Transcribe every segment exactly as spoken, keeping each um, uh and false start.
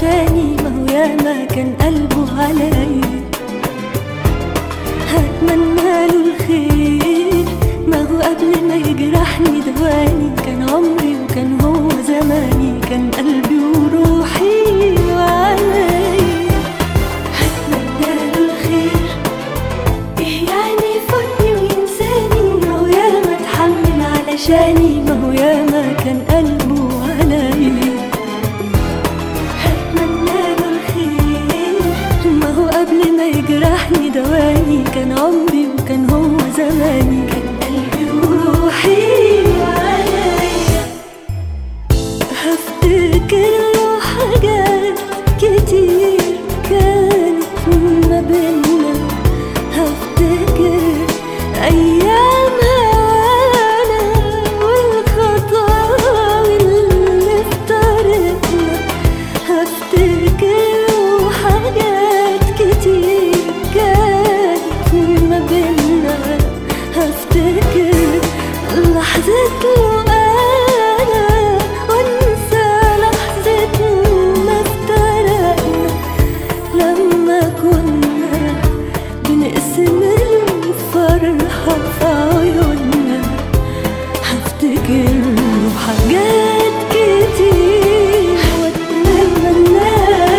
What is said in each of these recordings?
علشاني، ما هو ياما كان قلبه عليا. هتمنى له الخير، ما هو قبل ما يجرحني دواني. كان عمري وكان هو زماني، كان قلبي وروحي وعليا. هتمنى له الخير، ايه يعني يفوتني وينساني؟ ما هو ياما اتحمل علشاني، ما هو ياما كان قلبه عليا. هتمنى له الخير، ما هو قبل ما يجرحني دواني. كان عمري وكان هو زماني، كان قلبي وروحي وعليا. هفتكر له حاجات كتير كانت ما بينا، هفتكر أيامها أنا والخطاوي اللي افترقنا. هفتكر له حاجات كتير كانت ما بينا، هفتكر لحظة له أنا وأنسى لحظة ما افترقنا. لما كنا بنقسم الفرحة في عيوننا، هفتكر له حاجات كتير وأتمنى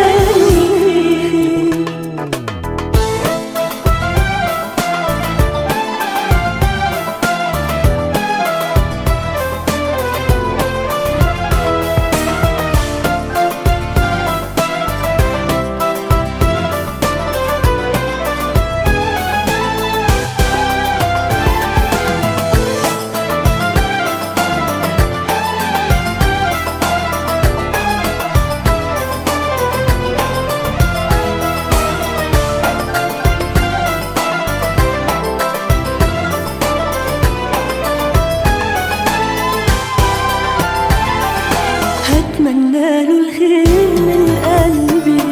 هتمنى له الخير من قلبي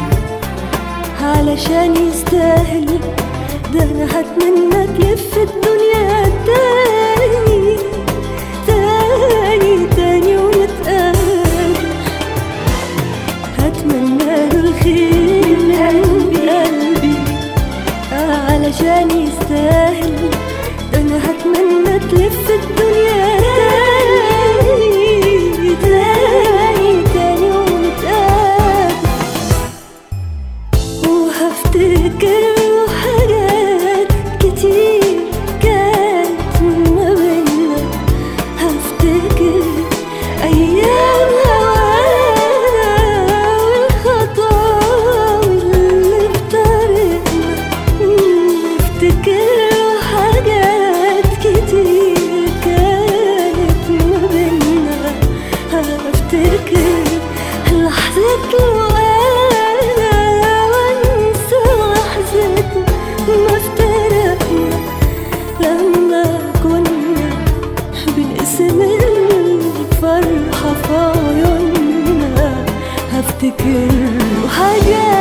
علشان يستاهل. ده انا هتمنى تلف الدنيا تاني تاني تاني ونتقابل. هتمنى له الخير من قلبي علشان يستاهل. ده انا هتمنى تلف الدنيا تاني تاني تاني ونتقابل. وهفتكر له حاجات كتير كانت ما بينا، هفتكر أيامها وأنا والخطاوي اللي افترقنا. هفتكر له حاجات كتير كانت ما بينا، هفتكر لحظة له أنا وأنسى لحظة ما افترقنا. لما كنا بنقسم الفرحة في عيوننا، هفتكر له حاجات